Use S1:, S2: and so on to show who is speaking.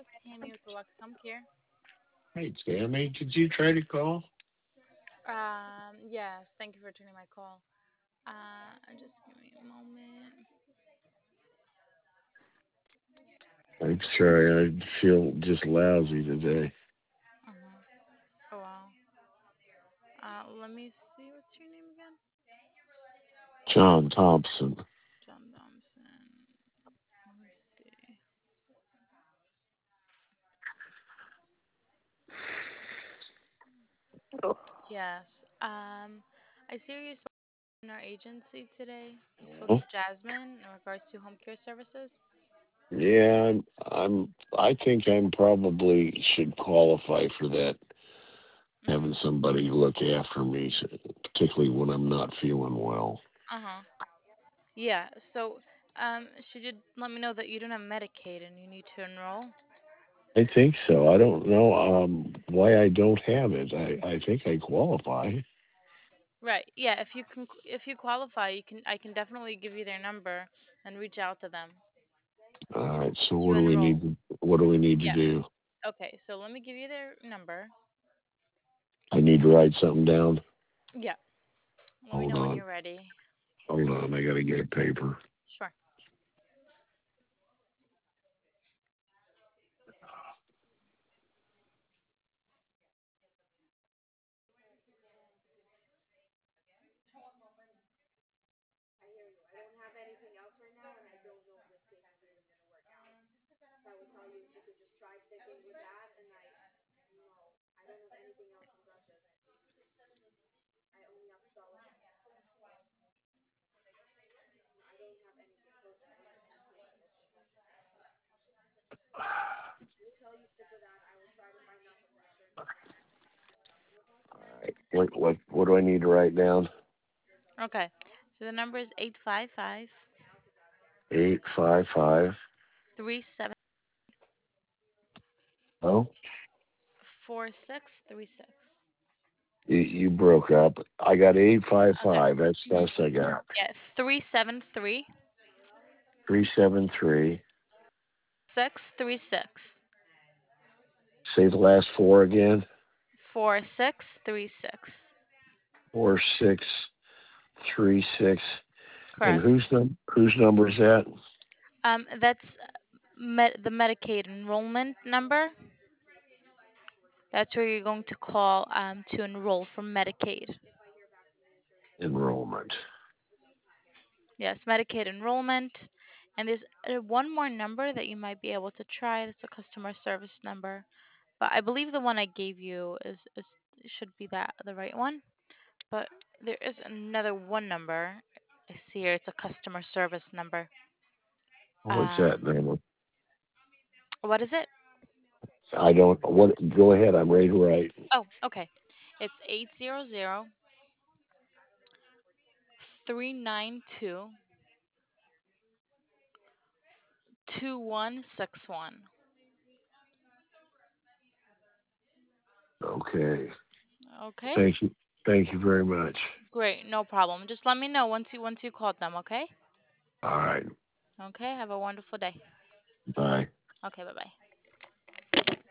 S1: is Tammy with Deluxe Home Care.
S2: Hey, Tammy, did you try to call?
S1: Yes, thank you for returning my call. Just give me a moment.
S2: I'm sorry, I feel just lousy today.
S1: Uh-huh. Oh, wow. Let me see. What's your name again?
S2: John Thompson.
S1: John Thompson. Let me see. Yes. I see you spoke in our agency today. You spoke
S2: Oh,
S1: to Jasmine in regards to home care services.
S2: yeah, I think I'm probably should qualify for that. Having
S1: Mhm.
S2: somebody look after me, particularly when I'm not feeling well.
S1: Uh huh. Yeah. So, she did let me know that you don't have Medicaid and you need to enroll.
S2: I think so. I don't know why I don't have it. I think I qualify.
S1: Right. Yeah. If you qualify, you can. I can definitely give you their number and reach out to them
S2: All right. So
S1: to enroll.
S2: what do we need to
S1: Yeah.
S2: do?
S1: Okay. So let me give you their number.
S2: I need to write something down.
S1: Yeah. Let me
S2: Hold
S1: know when
S2: on.
S1: you're ready.
S2: Hold on. I got to get a paper.
S1: Sure.
S2: What do I need to write down?
S1: Okay. So the number is 855
S2: 855.
S1: 37
S2: Oh,
S1: 4636.
S2: you broke up. I got
S1: Okay.
S2: 855. That's
S1: Mhm.
S2: less I got.
S1: Yeah. 373
S2: 373.
S1: 636.
S2: Say the last four again.
S1: 4636.
S2: 4636. And
S1: Correct.
S2: whose number is that?
S1: That's the Medicaid enrollment number. That's where you're going to call to enroll for Medicaid.
S2: Enrollment.
S1: Yes, Medicaid enrollment. And there's one more number that you might be able to try. That's a customer service number. But I believe the one I gave you is should be that the right one. But there is another one number. I see here. It's a customer service number.
S2: What's that
S1: Um,
S2: number?
S1: what is it?
S2: I don't. What? Go ahead. I'm ready to write.
S1: Oh, okay. It's 800-392-2161.
S2: Okay.
S1: Okay?
S2: Thank you. Thank you very much.
S1: Great, no problem. Just let me know once you called them, okay?
S2: All right.
S1: Okay, have a wonderful day.
S2: Bye.
S1: Okay, bye-bye.